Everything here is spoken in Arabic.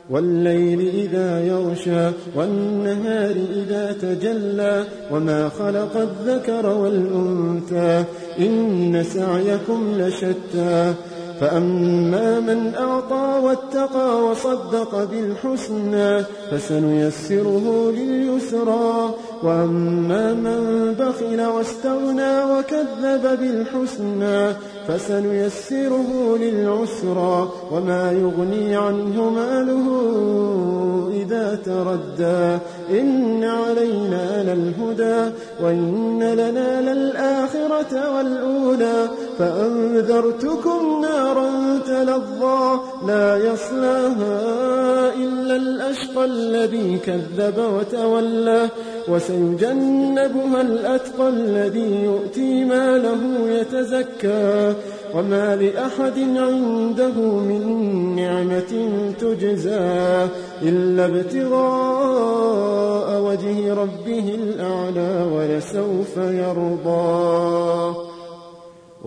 والليل إذا يغشى والنهار إذا تجلى وما خلق الذكر والأنثى إن سعيكم لشتى فأما من أعطى واتقى وصدق بالحسنى فسنيسره لليسرى وأما من بخل واستغنى وكذب بالحسنى فسنيسره للعسرى وما يغني عنه ماله إذا تردى إن علينا للهدى وإن لنا للآخرة والأولى فأنذرتكم نارا تلظى لا يصلاها إلا الأشقى الذي كذب وتولى وسيجنبها الأتقى الذي يؤتي ماله يتزكى وما لأحد عنده من نعمة تجزى إلا ابتغاء وجه ربه الأعلى ولسوف يرضى.